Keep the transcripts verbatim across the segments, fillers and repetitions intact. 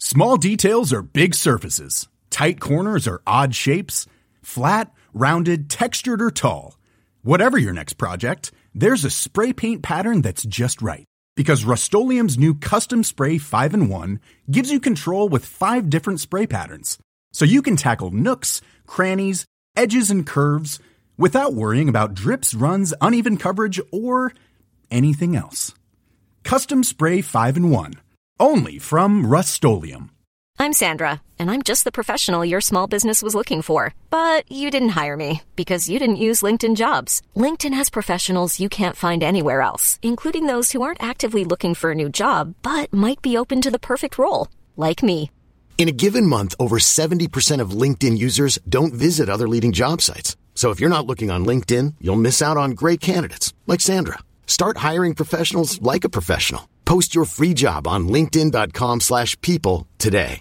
Small details are big surfaces. Tight corners are odd shapes. Flat, rounded, textured, or tall. Whatever your next project, there's a spray paint pattern that's just right. Because Rust-Oleum's new Custom Spray five in one gives you control with five different spray patterns. So you can tackle nooks, crannies, edges, and curves without worrying about drips, runs, uneven coverage, or anything else. Custom Spray five in one. Only from Rust-Oleum. I'm Sandra, and I'm just the professional your small business was looking for. But you didn't hire me because you didn't use LinkedIn Jobs. LinkedIn has professionals you can't find anywhere else, including those who aren't actively looking for a new job, but might be open to the perfect role, like me. In a given month, over seventy percent of LinkedIn users don't visit other leading job sites. So if you're not looking on LinkedIn, you'll miss out on great candidates, like Sandra. Start hiring professionals like a professional. Post your free job on linkedin.com slash people today.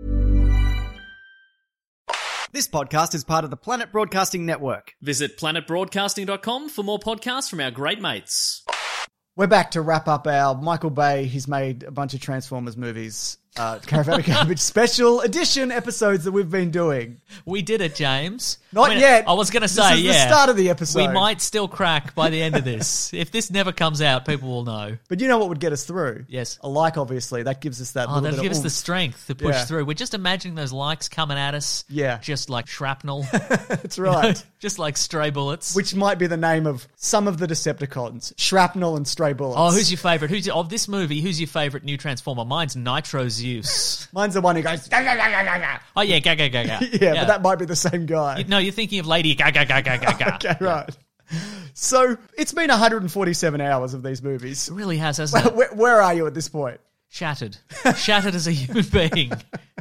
This podcast is part of the Planet Broadcasting Network. Visit planet broadcasting dot com for more podcasts from our great mates. We're back to wrap up our Michael Bay. He's made a bunch of Transformers movies. Uh, Caravan Garbage special edition episodes that we've been doing. We did it, James. Not I mean, yet. I was going to say, this is yeah. the start of the episode. We might still crack by the end of this. If this never comes out, people will know. But you know what would get us through? Yes. A like, obviously. That gives us that Oh, little that'll bit give of us the oomph. strength to push Yeah. through. We're just imagining those likes coming at us. Yeah. Just like shrapnel. That's right. Just like stray bullets. Which might be the name of some of the Decepticons. Shrapnel and stray bullets. Oh, who's your favourite? Who's your, of this movie, who's your favourite new Transformer? Mine's Nitro Zeus. Mine's the one who goes... "Gah, gah, gah, gah, gah." Oh, yeah, ga, ga, ga, ga. yeah, but that might be the same guy. You- No, you're thinking of Lady ga, ga, ga, ga, ga, ga. Okay, right. So, it's been one hundred forty-seven hours of these movies. It really has, hasn't it? Where, where are you at this point? Shattered. Shattered as a human being.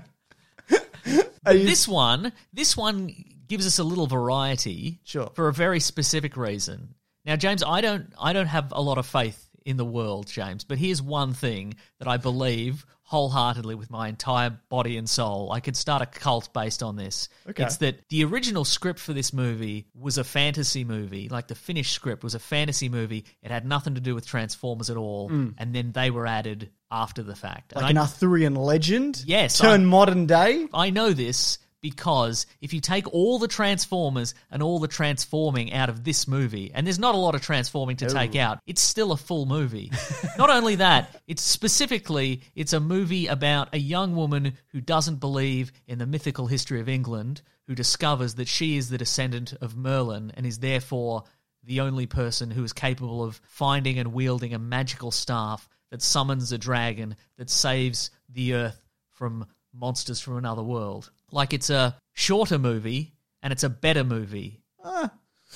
Are you- This one, this one gives us a little variety, Sure. for a very specific reason. Now, James, I don't, I don't have a lot of faith in the world, James, but here's one thing that I believe wholeheartedly with my entire body and soul. I could start a cult based on this. Okay. It's that the original script for this movie was a fantasy movie. Like the finished script was a fantasy movie. It had nothing to do with Transformers at all, and then they were added after the fact. Like And an I- Arthurian legend? Yes, Turn I- modern day? I know this because if you take all the Transformers and all the transforming out of this movie, and there's not a lot of transforming to take out, it's still a full movie. Not only that, it's specifically, it's a movie about a young woman who doesn't believe in the mythical history of England, who discovers that she is the descendant of Merlin and is therefore the only person who is capable of finding and wielding a magical staff that summons a dragon that saves the earth from monsters from another world. Like it's a shorter movie and it's a better movie. I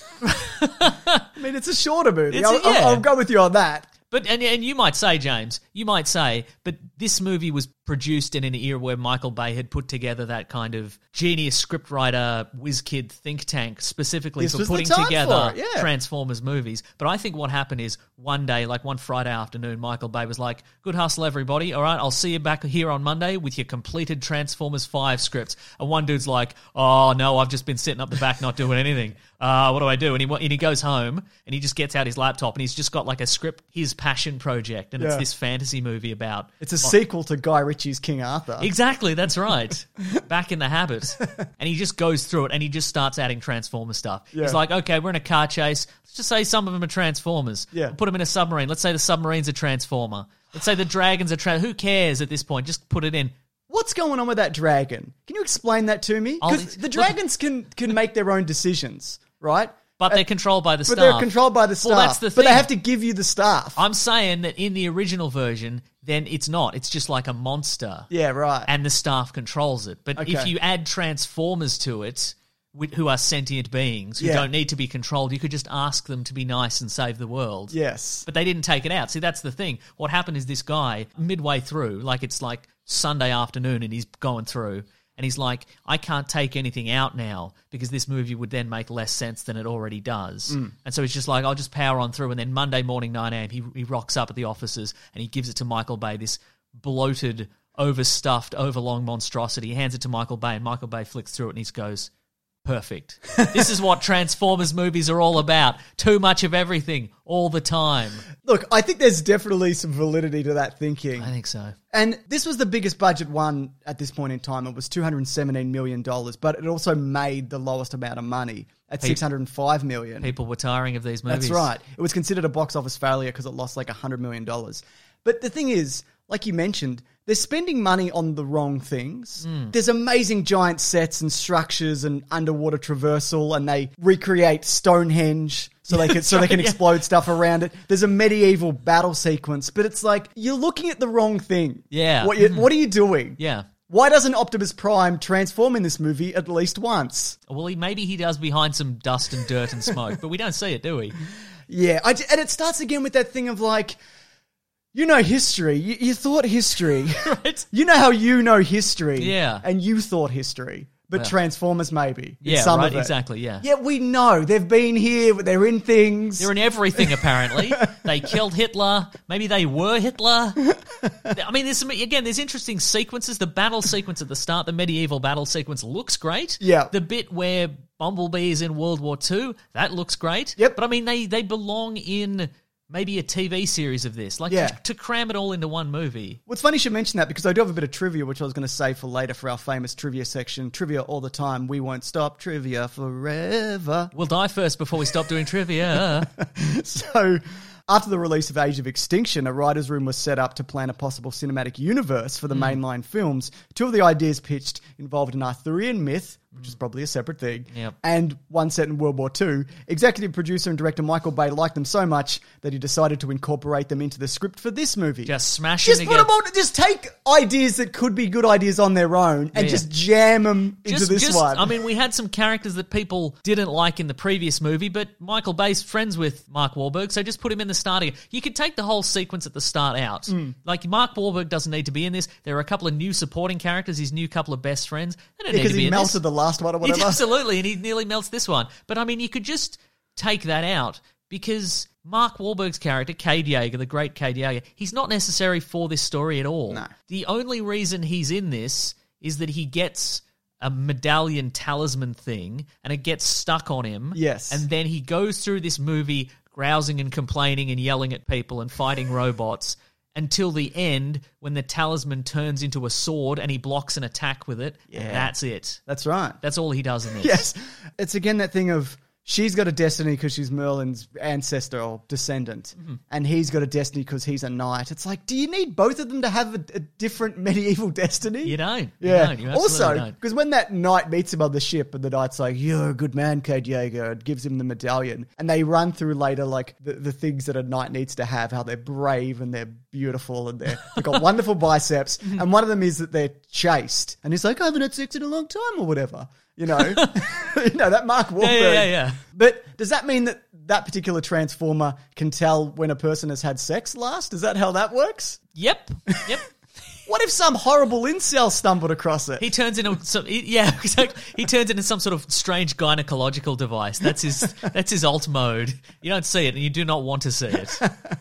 mean, it's a shorter movie. It's a- I'll, I'll- yeah. I'll go with you on that. But and and you might say, James, you might say, but this movie was produced in an era where Michael Bay had put together that kind of genius scriptwriter, whiz kid think tank specifically This for was the putting time together for it, yeah. Transformers movies. But I think what happened is one day, like one Friday afternoon, Michael Bay was like, "Good hustle, everybody. All right, I'll see you back here on Monday with your completed Transformers five scripts." And one dude's like, "Oh no, I've just been sitting up the back not doing anything. Uh, what do I do?" And he wa- and he goes home and he just gets out his laptop and he's just got like a script, his passion project, and it's Yeah. this fantasy movie about. It's a sequel to Guy Ritchie's King Arthur. Exactly, that's right. Back in the habit. And he just goes through it and he just starts adding Transformer stuff. Yeah. He's like, okay, we're in a car chase. Let's just say some of them are Transformers. Yeah. We'll put them in a submarine. Let's say the submarine's a Transformer. Let's say the dragons are... Tra- Who cares at this point? Just put it in. What's going on with that dragon? Can you explain that to me? I'll- Because the look- dragons can, can make their own decisions, right? But they're controlled by the But staff. they're controlled by the staff. Well, that's the But thing. they have to give you the staff. I'm saying that in the original version, then it's not. It's just like a monster. Yeah, right. And the staff controls it. But if Okay. you add Transformers to it, wh- who are sentient beings, who Yeah. don't need to be controlled, you could just ask them to be nice and save the world. Yes. But they didn't take it out. See, that's the thing. What happened is this guy, midway through, like it's like Sunday afternoon and he's going through, and he's like, I can't take anything out now because this movie would then make less sense than it already does. Mm. And so he's just like, I'll just power on through. And then Monday morning, nine a.m., he, he rocks up at the offices and he gives it to Michael Bay, this bloated, overstuffed, overlong monstrosity. He hands it to Michael Bay and Michael Bay flicks through it and he goes, perfect. This is what Transformers movies are all about. Too much of everything, all the time. Look, I think there's definitely some validity to that thinking. I think so. And this was the biggest budget one at this point in time. It was two hundred seventeen million dollars, but it also made the lowest amount of money at Pe- six hundred five million dollars. People were tiring of these movies. That's right. It was considered a box office failure because it lost like one hundred million dollars. But the thing is, like you mentioned, they're spending money on the wrong things. Mm. There's amazing giant sets and structures and underwater traversal, and they recreate Stonehenge so they can so they can yeah. explode stuff around it. There's a medieval battle sequence, but it's like you're looking at the wrong thing. Yeah. What you, what are you doing? Yeah. Why doesn't Optimus Prime transform in this movie at least once? Well, he, maybe he does behind some dust and dirt and smoke, but we don't see it, do we? Yeah, I, and it starts again with that thing of like, you know history. You, you thought history. Right. You know how you know history. Yeah. And you thought history. But Well. Transformers maybe. in Yeah, some right, of it. exactly, yeah. Yeah, we know. They've been here. They're in things. They're in everything, apparently. They killed Hitler. Maybe they were Hitler. I mean, there's some, again, there's interesting sequences. The battle sequence at the start, the medieval battle sequence looks great. Yeah. The bit where Bumblebee is in World War Two, that looks great. Yep. But I mean, they, they belong in maybe a T V series of this. Like, Yeah. to, to cram it all into one movie. Well, it's funny you should mention that because I do have a bit of trivia, which I was going to say for later for our famous trivia section. Trivia all the time. We won't stop. Trivia forever. We'll die first before we stop doing trivia. So, after the release of Age of Extinction, a writer's room was set up to plan a possible cinematic universe for the mainline films. Two of the ideas pitched involved an Arthurian myth, which is probably a separate thing, Yep. and one set in World War Two. Executive producer and director Michael Bay liked them so much that he decided to incorporate them into the script for this movie. Just smash Just it put together. them on, just take ideas that could be good ideas on their own and Yeah. just jam them into Just, this just, one. I mean, we had some characters that people didn't like in the previous movie, but Michael Bay's friends with Mark Wahlberg, so just put him in the starting. You could take the whole sequence at the start out. Mm. Like, Mark Wahlberg doesn't need to be in this. There are a couple of new supporting characters, his new couple of best friends. They don't need because to be he in melted this. the last one or He- whatever. absolutely, and he nearly melts this one. But, I mean, you could just take that out because Mark Wahlberg's character, Cade Yeager, the great Cade Yeager, he's not necessary for this story at all. No. The only reason he's in this is that he gets a medallion talisman thing and it gets stuck on him. Yes. And then he goes through this movie grousing and complaining and yelling at people and fighting robots until the end when the talisman turns into a sword and he blocks an attack with it. Yeah. And that's it. That's right. That's all he does in this. Yes. It's again that thing of she's got a destiny because she's Merlin's ancestor or descendant, Mm-hmm. and he's got a destiny because he's a knight. It's like, do you need both of them to have a, a different medieval destiny? You don't. You Yeah. don't. You absolutely also, don't. because when that knight meets him on the ship, and the knight's like, "You're a good man, Cade Yeager," and gives him the medallion, and they run through later like the, the things that a knight needs to have, how they're brave and they're beautiful and they're, they've got wonderful biceps, and one of them is that they're chaste, and he's like, "I haven't had sex in a long time," or whatever. You know, you know that Mark Wahlberg. Yeah, yeah, yeah. But does that mean that that particular transformer can tell when a person has had sex last? Is that how that works? Yep. Yep. What if some horrible incel stumbled across it? He turns into some, he- yeah, exactly. He turns into some sort of strange gynecological device. That's his. That's his alt mode. You don't see it, and you do not want to see it.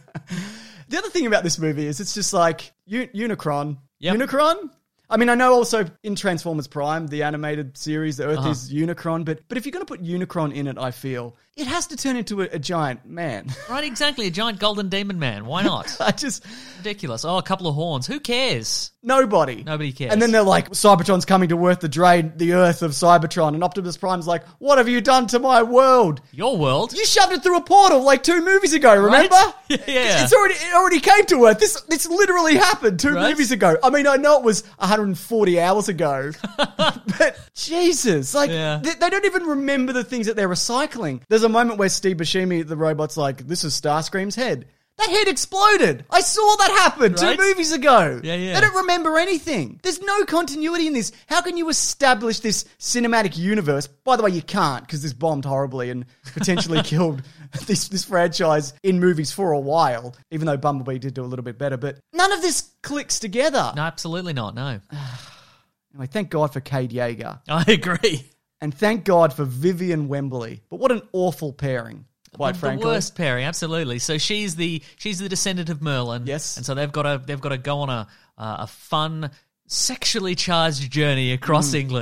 The other thing about this movie is it's just like U- Unicron. Yep. Unicron? I mean, I know also in Transformers Prime, the animated series, the Earth Uh-huh. is Unicron, but but if you're going to put Unicron in it, I feel, it has to turn into a, a giant man. Right? Exactly. A giant golden demon man. Why not? I just, Ridiculous. Oh, a couple of horns. Who cares? nobody. Nobody cares. And then they're like, Cybertron's coming to Earth to drain the Earth of Cybertron, and Optimus Prime's like, what have you done to my world? Your world. You shoved it through a portal like two movies ago, remember? Right? Yeah, yeah. It's already it already came to Earth. This this literally happened two Right? movies ago. I mean, I know it was one hundred forty hours ago, but Jesus, like Yeah. they, they don't even remember the things that they're recycling. There's a moment where Steve Buscemi, the robot's like, "This is Starscream's head." That head exploded. I saw that happen Right? two movies ago. Yeah, yeah. They don't remember anything. There's no continuity in this. How can you establish this cinematic universe? By the way, you can't because this bombed horribly and potentially killed this, this franchise in movies for a while, even though Bumblebee did do a little bit better. But none of this clicks together. No, absolutely not. No. Anyway, thank God for Cade Yeager. I agree. And thank God for Vivian Wembley. But what an awful pairing. Quite the frankly. worst pairing, absolutely. So she's the she's the descendant of Merlin. Yes. And so they've got to they've got to go on a uh, a fun, sexually charged journey across Mm. England.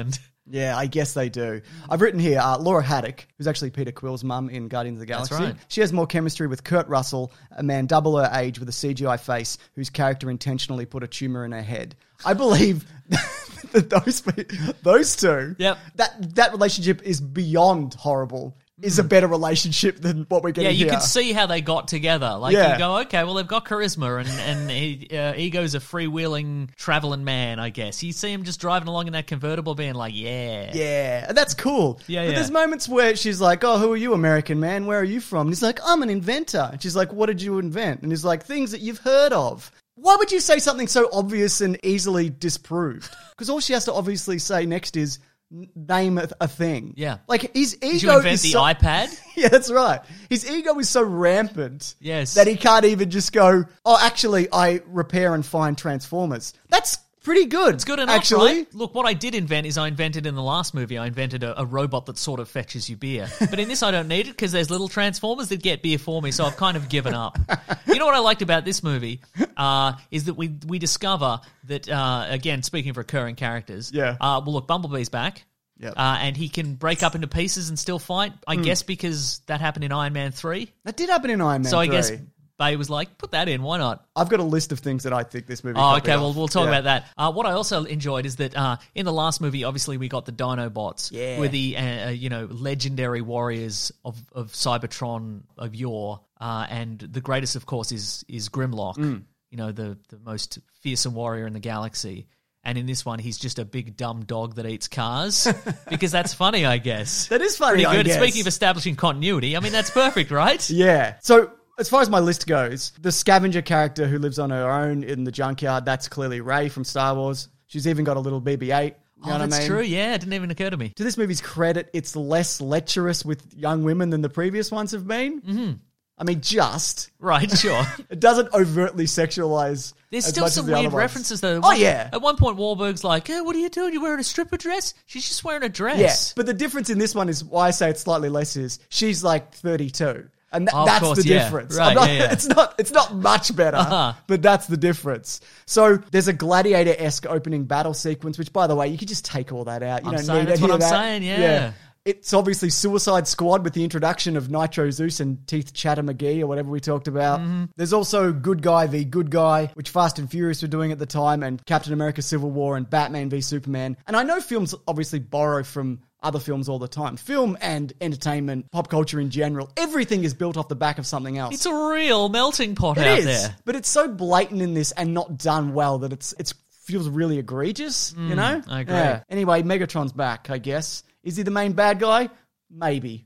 Yeah, I guess they do. I've written here, uh, Laura Haddock, who's actually Peter Quill's mum in Guardians of the Galaxy. That's right. She has more chemistry with Kurt Russell, a man double her age with a C G I face, whose character intentionally put a tumour in her head. I believe that those those two, Yep. that, that relationship is beyond horrible. Is a better relationship than what we're Yeah, getting you here. can see how they got together. Like, Yeah. you go, okay, well, they've got charisma, and, and he, uh, Ego's a freewheeling, traveling man, I guess. You see him just driving along in that convertible being like, yeah. Yeah, and that's cool. Yeah, but yeah. there's moments where she's like, oh, who are you, American man? Where are you from? And he's like, I'm an inventor. And she's like, what did you invent? And he's like, things that you've heard of. Why would you say something so obvious and easily disproved? Because all she has to obviously say next is, n- name a, a thing. Yeah. Like, his ego Did you invent is the so- iPad? Yeah, that's right. His ego is so rampant Yes. that he can't even just go, oh, actually, I repair and find Transformers. That's pretty good. It's good enough, actually. right? Look, what I did invent is I invented in the last movie, I invented a, a robot that sort of fetches you beer. But in this, I don't need it because there's little Transformers that get beer for me, so I've kind of given up. You know what I liked about this movie uh, is that we we discover that, uh, again, speaking of recurring characters, Yeah. uh, well, look, Bumblebee's back. Yep. Uh, and he can break up into pieces and still fight, I guess because that happened in Iron Man three. That did happen in Iron Man So I three. guess Bay was like, put that in, why not? I've got a list of things that I think this movie Oh, copied okay. off. Well, we'll talk Yeah. about that. Uh, what I also enjoyed is that uh, in the last movie, obviously, we got the Dinobots, Yeah. who are the uh, you know legendary warriors of, of Cybertron of yore, uh, and the greatest, of course, is is Grimlock. Mm. You know, the the most fearsome warrior in the galaxy. And in this one, he's just a big dumb dog that eats cars because that's funny, I guess. That is funny, Pretty I good. guess. Speaking of establishing continuity, I mean that's perfect, right? Yeah. So, as far as my list goes, the scavenger character who lives on her own in the junkyard, that's clearly Rey from Star Wars. She's even got a little B B eight. You know Oh, what that's I mean? true. Yeah, it didn't even occur to me. To this movie's credit, it's less lecherous with young women than the previous ones have been. Mm-hmm. I mean, just. Right, sure. It doesn't overtly sexualize. There's as still much some as the weird other ones. references, though. Oh, One- yeah. At one point, Wahlberg's like, hey, what are you doing? You wearing a stripper dress? She's just wearing a dress. Yeah, but the difference in this one is why I say it's slightly less is she's like thirty-two. And th- Oh, of that's course, the yeah. difference. Right, I'm not- yeah, yeah. It's not it's not much better, Uh-huh. but that's the difference. So there's a Gladiator-esque opening battle sequence, which, by the way, you could just take all that out. You I'm don't saying- need that's any what of I'm that. saying, yeah. It's obviously Suicide Squad with the introduction of Nitro Zeus and Teeth Chatter McGee or whatever we talked about. Mm-hmm. There's also Good Guy v Good Guy, which Fast and Furious were doing at the time, and Captain America Civil War and Batman v Superman. And I know films obviously borrow from other films all the time. Film and entertainment, pop culture in general, everything is built off the back of something else. It's a real melting pot It out is, there. but it's so blatant in this and not done well that it's it's feels really egregious, you know? I agree. Yeah. Anyway, Megatron's back, I guess. Is he the main bad guy? Maybe.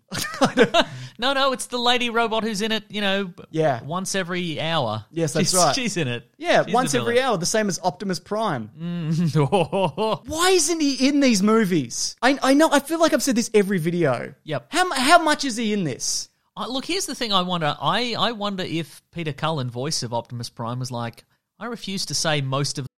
No, no, it's the lady robot who's in it, you know, Yeah. once every hour. Yes, that's she's, right. She's in it. Yeah, She's once the every villain. hour, the same as Optimus Prime. Mm. Why isn't he in these movies? I I know, I feel like I've said this every video. Yep. How, mu- how much is he in this? Uh, look, here's the thing I wonder. I, I wonder if Peter Cullen, voice of Optimus Prime, was like, I refuse to say most of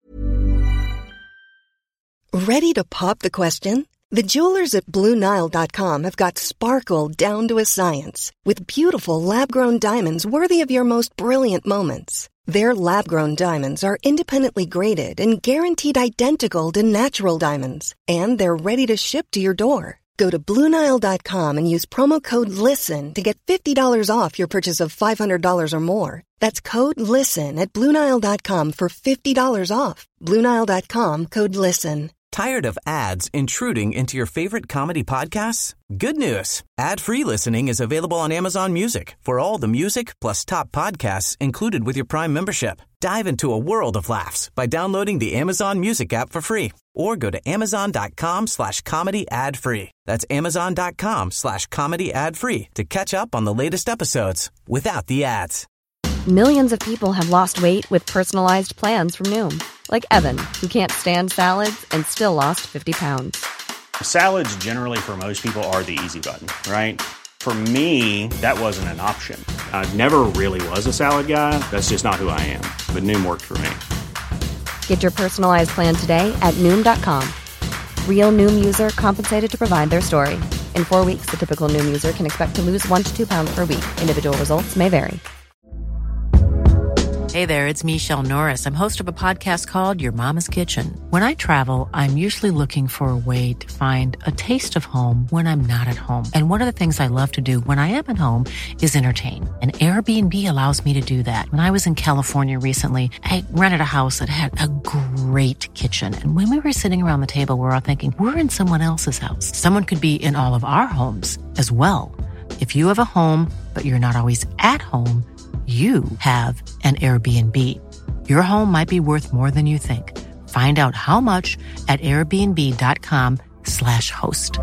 Ready to pop the question? The jewelers at Blue Nile dot com have got sparkle down to a science with beautiful lab-grown diamonds worthy of your most brilliant moments. Their lab-grown diamonds are independently graded and guaranteed identical to natural diamonds, and they're ready to ship to your door. Go to Blue Nile dot com and use promo code LISTEN to get fifty dollars off your purchase of five hundred dollars or more. That's code LISTEN at Blue Nile dot com for fifty dollars off. Blue Nile dot com, code LISTEN. Tired of ads intruding into your favorite comedy podcasts? Good news. Ad-free listening is available on Amazon Music for all the music plus top podcasts included with your Prime membership. Dive into a world of laughs by downloading the Amazon Music app for free or go to amazon.com slash comedy ad free. That's amazon.com slash comedy ad free to catch up on the latest episodes without the ads. Millions of people have lost weight with personalized plans from Noom. Like Evan, who can't stand salads and still lost fifty pounds. Salads generally for most people are the easy button, right? For me, that wasn't an option. I never really was a salad guy. That's just not who I am. But Noom worked for me. Get your personalized plan today at Noom dot com. Real Noom user compensated to provide their story. In four weeks, the typical Noom user can expect to lose one to two pounds per week. Individual results may vary. Hey there, it's Michelle Norris. I'm host of a podcast called Your Mama's Kitchen. When I travel, I'm usually looking for a way to find a taste of home when I'm not at home. And one of the things I love to do when I am at home is entertain. And Airbnb allows me to do that. When I was in California recently, I rented a house that had a great kitchen. And when we were sitting around the table, we were all thinking, we're in someone else's house. Someone could be in all of our homes as well. If you have a home, but you're not always at home, you have an Airbnb. Your home might be worth more than you think. Find out how much at airbnb.com slash host.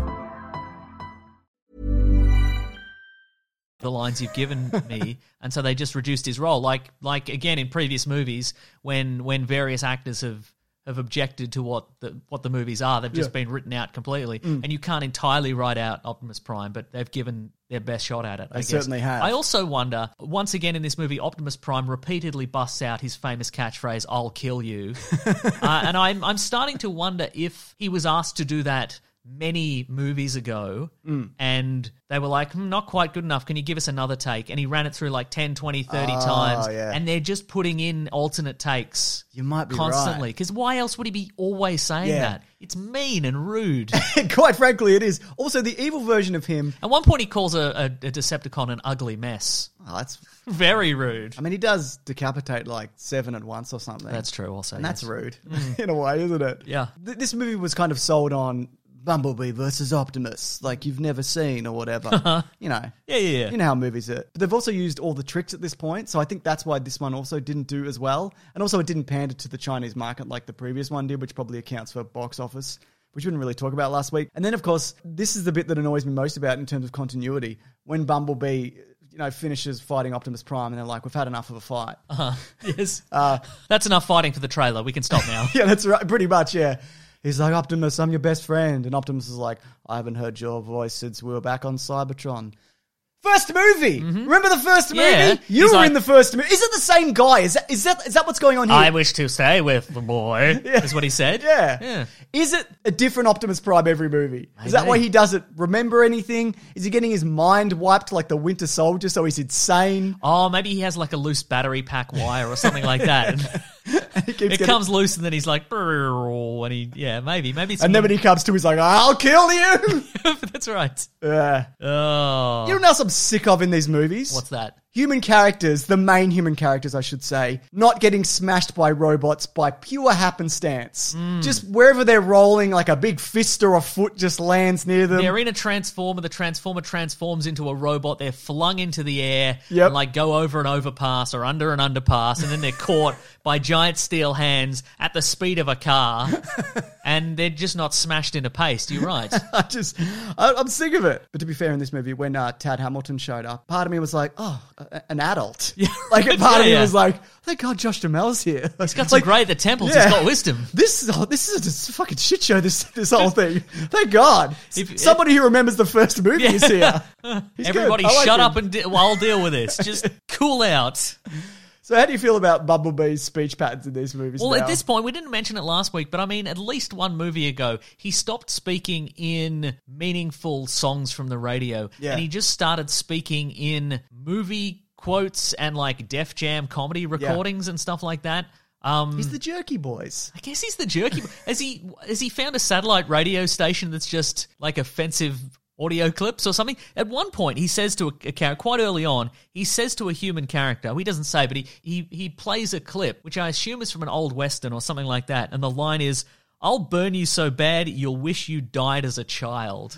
The lines you've given me, and so they just reduced his role. Like, like again in previous movies, when when various actors have have objected to what the what the movies are, they've just Yeah. been written out completely, Mm. and you can't entirely write out Optimus Prime, but they've given their best shot at it. I They guess. certainly have. I also wonder, once again in this movie, Optimus Prime repeatedly busts out his famous catchphrase, "I'll kill you," uh, and I'm I'm starting to wonder if he was asked to do that many movies ago, Mm. and they were like, hmm, not quite good enough, can you give us another take? And he ran it through like ten, twenty, thirty Oh, times, yeah. and they're just putting in alternate takes You might be constantly. right. Because why else would he be always saying Yeah. that? It's mean and rude. Quite frankly, it is. Also, the evil version of him. At one point, he calls a, a, a Decepticon an ugly mess. Oh, that's very rude. I mean, he does decapitate like seven at once or something. That's true, also. And that's yes. rude Mm. in a way, isn't it? Yeah. Th- this movie was kind of sold on Bumblebee versus Optimus, like you've never seen or whatever. you know. Yeah, yeah, yeah. You know how movies are. But they've also used all the tricks at this point, so I think that's why this one also didn't do as well. And also it didn't pander to the Chinese market like the previous one did, which probably accounts for box office, which we didn't really talk about last week. And then, of course, this is the bit that annoys me most about in terms of continuity. When Bumblebee, you know, finishes fighting Optimus Prime and they're like, we've had enough of a fight. Uh-huh. Yes. Uh, That's enough fighting for the trailer. We can stop now. yeah, that's right. Pretty much, yeah. He's like, Optimus, I'm your best friend. And Optimus is like, I haven't heard your voice since we were back on Cybertron. First movie! Remember the first movie? Yeah. You He's were like- in the first movie. Is it the same guy? Is that, is that, is that what's going on here? I wish to stay with the boy, is what he said. Yeah. Yeah. Is it a different Optimus Prime every movie? Is that why he doesn't remember anything? Is he getting his mind wiped like the Winter Soldier so he's insane? Oh, maybe he has like a loose battery pack wire or something like that. He keeps it getting- comes loose and then he's like, "Brrr," and he, yeah, maybe, maybe. It's And then when he comes to, he's like, I'll kill you! That's right. Yeah. Oh, You know what else I'm sick of in these movies? what's that? Human characters, the main human characters, I should say, not getting smashed by robots by pure happenstance. Mm. Just wherever they're rolling, like a big fist or a foot just lands near them. They're in a transformer. The transformer transforms into a robot. They're flung into the air Yep. and like go over an overpass or under an underpass, and then they're caught by giant steel hands at the speed of a car, and they're just not smashed into paste. You're right. I just, I, I'm sick of it. But to be fair, in this movie, when uh, Tad Hamilton showed up, part of me was like, oh, a, an adult. Yeah. Like, a part Yeah, of me yeah. was like, thank God Josh Duhamel's here. He's got some great at the temples. Yeah. He's got wisdom. This is oh, this is a fucking shit show. This this whole thing. Thank God. If- Somebody who remembers the first movie is here. He's Everybody, good. I like shut him. up and de- well, I'll deal with this. Just cool out. So, how do you feel about Bumblebee's speech patterns in these movies? Well, now? at this point, we didn't mention it last week, but I mean, at least one movie ago, he stopped speaking in meaningful songs from the radio, Yeah. and he just started speaking in movie quotes and like Def Jam comedy recordings and stuff like that. Um, he's the Jerky Boys. I guess he's the jerky. has he has he found a satellite radio station that's just like offensive audio clips or something? At one point, he says to a, a character, quite early on, he says to a human character, he doesn't say, but he, he, he plays a clip, which I assume is from an old Western or something like that, and the line is, "I'll burn you so bad, you'll wish you died as a child."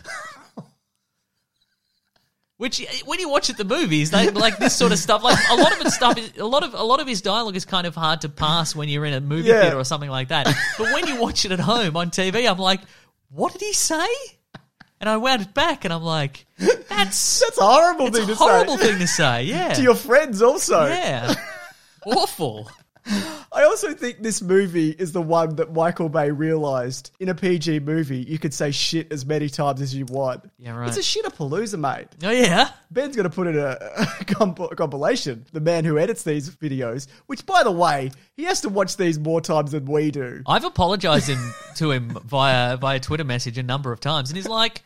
Which, when you watch at the movies, they like this sort of stuff. Like a lot of it stuff, is, a lot of a lot of his dialogue is kind of hard to pass when you're in a movie Yeah. theater or something like that. But when you watch it at home on T V, I'm like, what did he say? And I wound it back, and I'm like, that's That's a horrible it's thing a to horrible say. thing to say. Yeah, To your friends also. yeah, awful. I also think this movie is the one that Michael Bay realised in a P G movie you could say shit as many times as you want. Yeah, right. It's a shit-a-palooza, mate. Oh yeah. Ben's going to put in a, a comp- compilation, the man who edits these videos, which, by the way, he has to watch these more times than we do. I've apologised him to him via via Twitter message a number of times, and he's like,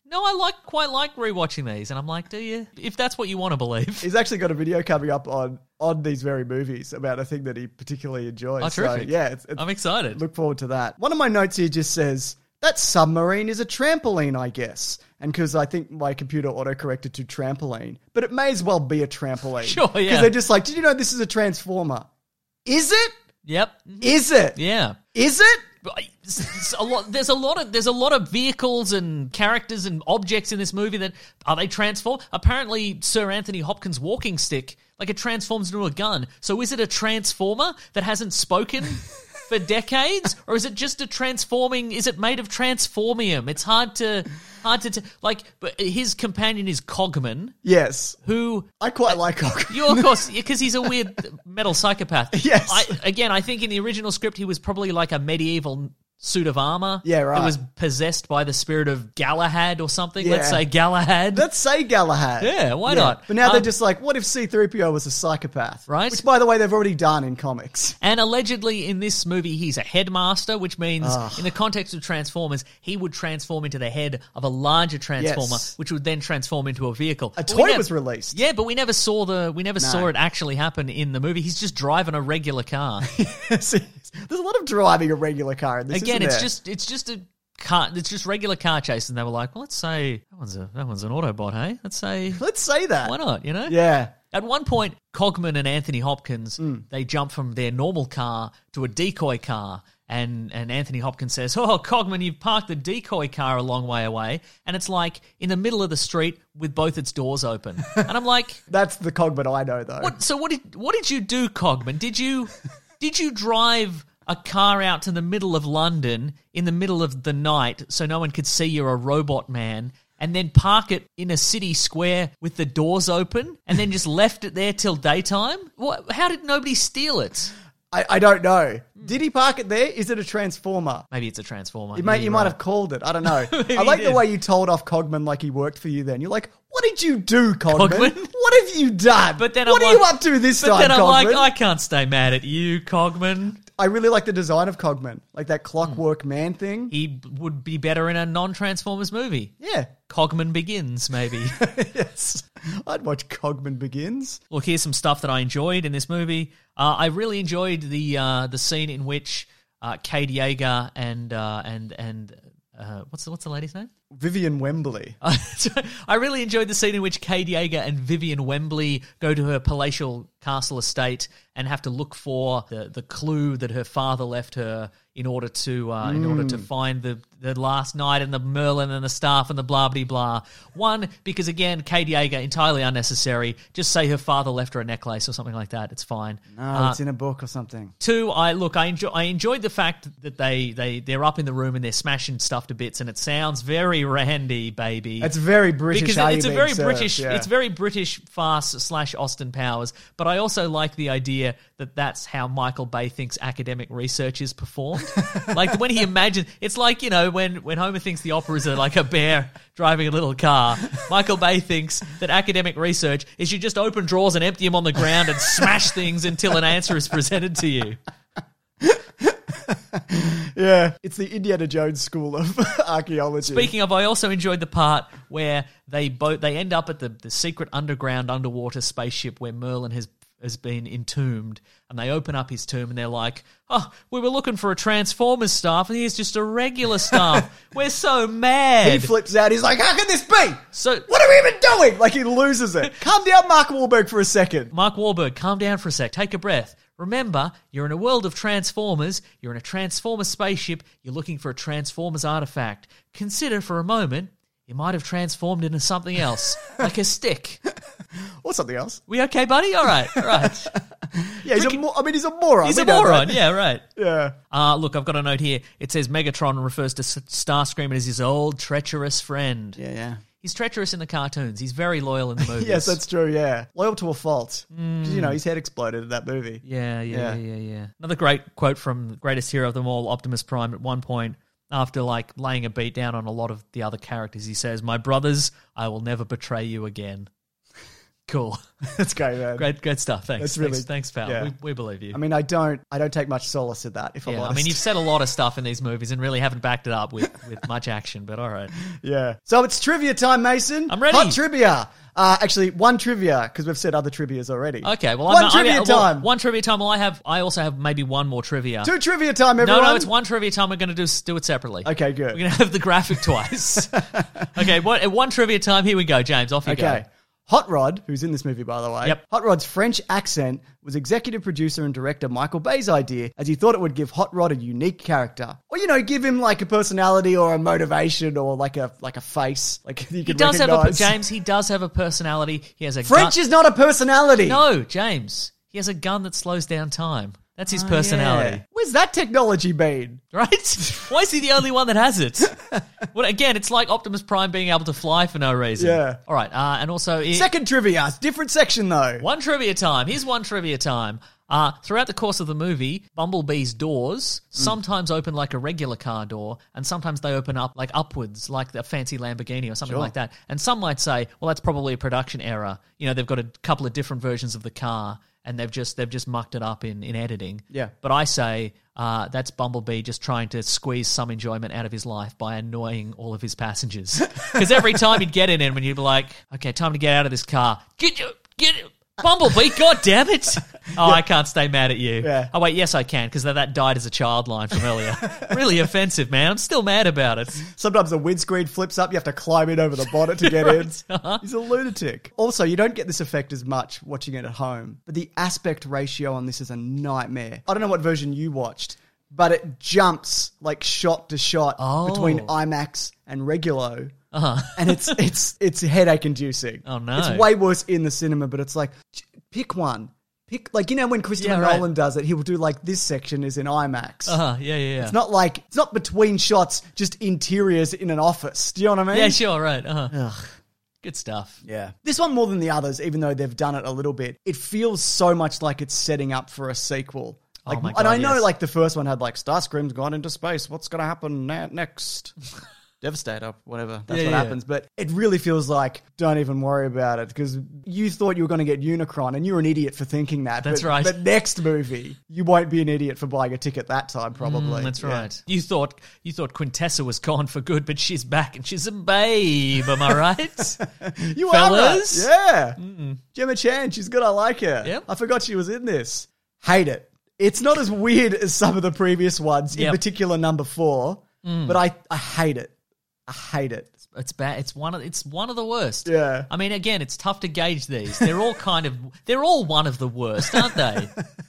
No, I like quite like rewatching these, and I'm like, do you? If that's what you want to believe. He's actually got a video coming up on on these very movies about a thing that he particularly enjoys. Oh, terrific. So, yeah, it's, it's, I'm excited. Look forward to that. One of my notes here just says, that submarine is a trampoline, I guess. And because I think my computer auto-corrected to trampoline. But it may as well be a trampoline. Sure, yeah. Because they're just like, did you know this is a transformer? Is it? Yep. Is it? Yeah. Is it? It's- it's a lot. There's a lot of there's a lot of vehicles and characters and objects in this movie that are they transform. Apparently, Sir Anthony Hopkins' walking stick, like it transforms into a gun. So is it a transformer that hasn't spoken for decades, or is it just a transforming? Is it made of transformium? It's hard to hard to t- like. But his companion is Cogman. Yes. Who I quite like Cogman. You, of course, because he's a weird metal psychopath. Yes. I, again, I think in the original script he was probably like a medieval suit of armor. Yeah, right. That was possessed by the spirit of Galahad or something. Yeah. Let's say Galahad. Let's say Galahad. Yeah, why not? But now Um, they're just like, what if C three P O was a psychopath? Right. Which, by the way, they've already done in comics. And allegedly in this movie, he's a headmaster, which means Ugh. in the context of Transformers, he would transform into the head of a larger Transformer, Yes. which would then transform into a vehicle. A But we toy nev- was released. Yeah, but we never saw the we never No. saw it actually happen in the movie. He's just driving a regular car. See, there's a lot of driving a regular car in this, Again, isn't it's there? just it's just a car. It's just regular car chase, and they were like, well, let's say that one's a that one's an Autobot, hey? Let's say Let's say that. why not? You know? Yeah. At one point, Cogman and Anthony Hopkins Mm. they jump from their normal car to a decoy car. And and Anthony Hopkins says, oh, Cogman, you've parked the decoy car a long way away. And it's like in the middle of the street with both its doors open. And I'm like, That's the Cogman I know, though. what? So what did what did you do, Cogman? Did you did you drive a car out to the middle of London in the middle of the night so no one could see you're a robot man, and then park it in a city square with the doors open, and then just left it there till daytime? What? How did nobody steal it? I, I don't know. Did he park it there? Is it a transformer? Maybe it's a transformer. You, may, Yeah, you you're might right. have called it. I don't know. Maybe I like he the did. way you told off Cogman like he worked for you then. You're like, what did you do, Cogman? Cogman? What have you done? But then what I'm are you like- up to this But time, then I'm Cogman? like, I can't stay mad at you, Cogman. I really like the design of Cogman. Like that clockwork man thing. He would be better in a non-Transformers movie. Yeah. Cogman Begins, maybe. Yes. I'd watch Cogman Begins. Look, here's some stuff that I enjoyed in this movie. Uh, I really enjoyed the uh, the scene in which uh, Cade Yeager and uh, and and uh, what's the, what's the lady's name? Vivian Wembley. I really enjoyed the scene in which Cade Yeager and Vivian Wembley go to her palatial castle estate and have to look for the, the clue that her father left her in order to uh, in order to find the, the last night and the Merlin and the staff and the blah blah blah. One, because again, Cade Yeager, entirely unnecessary. Just say her father left her a necklace or something like that. It's fine. No, Uh, it's in a book or something. Two, I look, I enjoy, I enjoyed the fact that they they they're up in the room and they're smashing stuff to bits, and it sounds very Randy, baby. It's very British. because how it's you're a being very served, British, yeah. it's very British farce slash Austin Powers. But I also like the idea that that's how Michael Bay thinks academic research is performed. Like when he imagines, it's like, you know, when when Homer thinks the opera is a, like a bear driving a little car. Michael Bay thinks that academic research is you just open drawers and empty them on the ground and smash things until an answer is presented to you. Yeah, it's the Indiana Jones school of archaeology. Speaking of, I also enjoyed the part where they both they end up at the, the secret underground underwater spaceship where Merlin has has been entombed, and they open up his tomb and they're like, "Oh, we were looking for a Transformers staff, and here's just a regular staff. We're so mad." he flips out. He's like, "How can this be? So What are we even doing?" Like he loses it. Calm down, Mark Wahlberg, for a second. Mark Wahlberg, calm down for a sec. Take a breath. Remember, you're in a world of Transformers. You're in a Transformers spaceship. You're looking for a Transformers artifact. Consider for a moment, you might have transformed into something else, like a stick. Or something else. We okay, buddy? All right, all right. Yeah, he's a mo- I mean, he's a moron. He's We a know moron. that. Yeah, right. Yeah. Uh, look, I've got a note here. It says Megatron refers to S- Starscream as his old treacherous friend. Yeah, yeah. He's treacherous in the cartoons. He's very loyal in the movies. Yes, that's true, yeah. Loyal to a fault. 'Cause, you know, his head exploded in that movie. Yeah, yeah, Yeah. yeah, yeah, yeah. Another great quote from the greatest hero of them all, Optimus Prime, at one point, after like laying a beat down on a lot of the other characters, he says, "My brothers, I will never betray you again." Cool. That's great, man. Great, great stuff. Thanks. That's really, thanks, thanks, pal. yeah. We, we believe you. I mean, I don't, I don't take much solace in that. If I'm yeah, honest. I mean, you've said a lot of stuff in these movies and really haven't backed it up with, with much action. But all right. Yeah. So it's trivia time, Mason. I'm ready. Hot trivia. Uh, actually, one trivia because we've said other trivias already. Okay. Well, one I'm, trivia I'm, well, time. One trivia time. Well, I have. I also have maybe one more trivia. Two trivia time, everyone. No, no, it's one trivia time. We're going to do do it separately. Okay, good. We're going to have the graphic twice. Okay. What, one trivia time. Here we go, James. Off you go. Okay. Hot Rod, who's in this movie, by the way, Yep. Hot Rod's French accent was executive producer and director Michael Bay's idea, as he thought it would give Hot Rod a unique character. Or, you know, give him like a personality or a motivation or like a like a face. Like you He can does have a recognize. James. He does have a personality. He has a French gun. is not a personality. No, James. He has a gun that slows down time. That's his Oh, personality. yeah. Where's that technology been? Right? Why is he the only one that has it? Well, again, it's like Optimus Prime being able to fly for no reason. Yeah. All right, uh, and also... It, Second trivia, different section though. One trivia time. Here's one trivia time. Uh, throughout the course of the movie, Bumblebee's doors sometimes open like a regular car door, and sometimes they open up like upwards, like a fancy Lamborghini or something Sure. like that. And some might say, well, that's probably a production error. You know, they've got a couple of different versions of the car, and they've just they've just mucked it up in, in editing. Yeah. But I say uh, that's Bumblebee just trying to squeeze some enjoyment out of his life by annoying all of his passengers. Because every time he'd get in, and you'd be like, okay, time to get out of this car. Get you, get it. Bumblebee, god damn it. Oh, I can't stay mad at you. Yeah. Oh, wait, yes, I can, because that died as a child line from earlier. Really offensive, man. I'm still mad about it. Sometimes the windscreen flips up, you have to climb in over the bonnet to get in. Uh-huh. He's a lunatic. Also, you don't get this effect as much watching it at home, but the aspect ratio on this is a nightmare. I don't know what version you watched, but it jumps like shot to shot Oh. between IMAX and Regulo. Uh-huh. And it's it's it's headache inducing. Oh, no. It's way worse in the cinema, but it's like pick one. Pick like you know when Christopher Yeah, right. Nolan does it, he will do like this section is in IMAX. Uh-huh, yeah, yeah, yeah. It's not like it's not between shots, just interiors in an office. Do you know what I mean? Yeah, sure, right. Uh-huh. Good stuff. Yeah. This one more than the others, even though they've done it a little bit, it feels so much like it's setting up for a sequel. Like, Oh my and I God, know yes. like the first one had like Starscream's gone into space. What's going to happen na- next? Devastator, whatever. That's Yeah, what yeah. happens. But it really feels like, don't even worry about it because you thought you were going to get Unicron and you're an idiot for thinking that. That's but, right. But next movie, you won't be an idiot for buying a ticket that time, probably. Mm, that's Yeah. right. You thought you thought Quintessa was gone for good, but she's back and she's a babe. Am I right? You Fellas? are right. Yeah. Gemma Chan, she's good. I like her. Yep. I forgot she was in this. Hate it. It's not as weird as some of the previous ones, in Yep. particular number four, but I, I hate it. I hate it. It's bad. It's one of it's one of the worst. Yeah. I mean, again, it's tough to gauge these. They're all kind of they're all one of the worst, aren't they?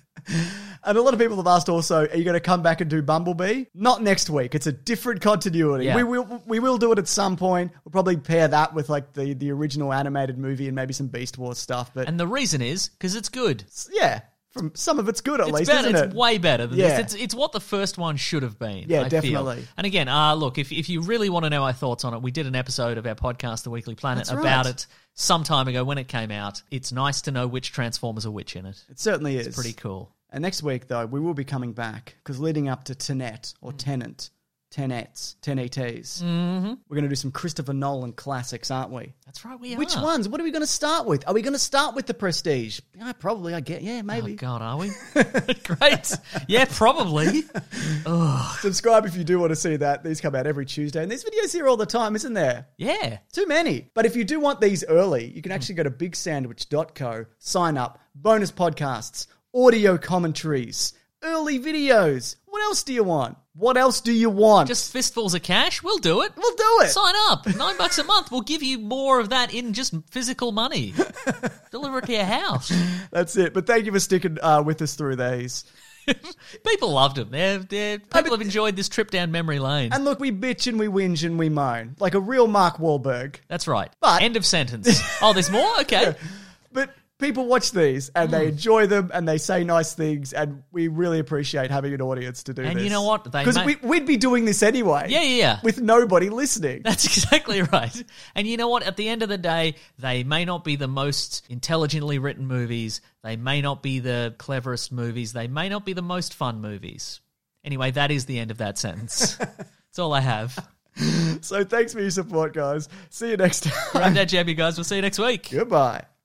And a lot of people have asked also, are you going to come back and do Bumblebee? Not next week. It's a different continuity. Yeah. We will we will do it at some point. We'll probably pair that with like the, the original animated movie and maybe some Beast Wars stuff. But And the reason is because it's good. yeah, from some of it's good at It's least, better. isn't It's it? way better than Yeah. this. It's it's what the first one should have been. Yeah, I feel. definitely. And again, uh, look, if if you really want to know our thoughts on it, we did an episode of our podcast, The Weekly Planet, That's about right. it some time ago when it came out. It's nice to know which Transformers are which in it. It certainly is. Pretty cool. And next week, though, we will be coming back because leading up to Tenet or Tenant, Tenets, ten E Ts, mm-hmm. we're going to do some Christopher Nolan classics, aren't we? That's right, we are. Which ones? What are we going to start with? Are we going to start with The Prestige? Yeah, probably, I get. Yeah, maybe. Oh, God, are we? Great. Yeah, probably. Subscribe if you do want to see that. These come out every Tuesday. And there's videos here all the time, isn't there? Yeah. Too many. But if you do want these early, you can actually go to big sandwich dot co, sign up, bonus podcasts, audio commentaries, early videos. What else do you want? What else do you want? Just fistfuls of cash? We'll do it. We'll do it. Sign up. Nine bucks a month. We'll give you more of that in just physical money. Deliver it to your house. That's it. But thank you for sticking uh, with us through these. People loved them. They're, they're, people have enjoyed this trip down memory lane. And look, we bitch and we whinge and we moan. Like a real Mark Wahlberg. That's right. But- End of sentence. Oh, there's more? Okay. But people watch these and they enjoy them and they say nice things and we really appreciate having an audience to do And this. you know what? They Because may- we, we'd be doing this anyway. Yeah, yeah, yeah. With nobody listening. That's exactly right. And you know what? At the end of the day, they may not be the most intelligently written movies. They may not be the cleverest movies. They may not be the most fun movies. Anyway, that is the end of that sentence. That's all I have. So thanks for your support, guys. See you next time. I'm Dad Jab, you guys. We'll see you next week. Goodbye.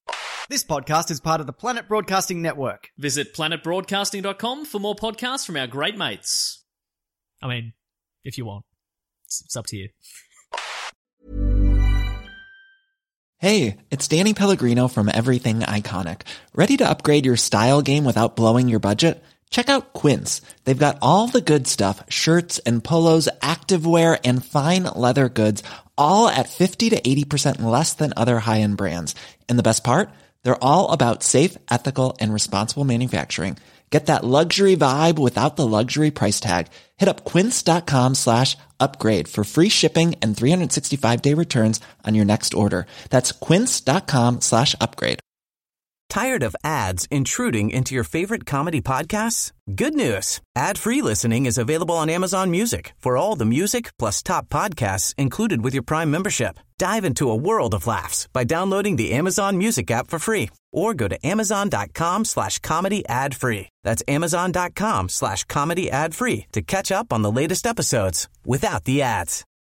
This podcast is part of the Planet Broadcasting Network. Visit planet broadcasting dot com for more podcasts from our great mates. I mean, if you want. It's, it's up to you. Hey, it's Danny Pellegrino from Everything Iconic. Ready to upgrade your style game without blowing your budget? Check out Quince. They've got all the good stuff, shirts and polos, activewear, and fine leather goods, all at fifty to eighty percent less than other high-end brands. And the best part? They're all about safe, ethical, and responsible manufacturing. Get that luxury vibe without the luxury price tag. Hit up quince.com slash upgrade for free shipping and three sixty-five day returns on your next order. That's quince.com slash upgrade. Tired of ads intruding into your favorite comedy podcasts? Good news. Ad-free listening is available on Amazon Music for all the music plus top podcasts included with your Prime membership. Dive into a world of laughs by downloading the Amazon Music app for free or go to amazon.com slash comedy ad free. That's amazon.com slash comedy ad free to catch up on the latest episodes without the ads.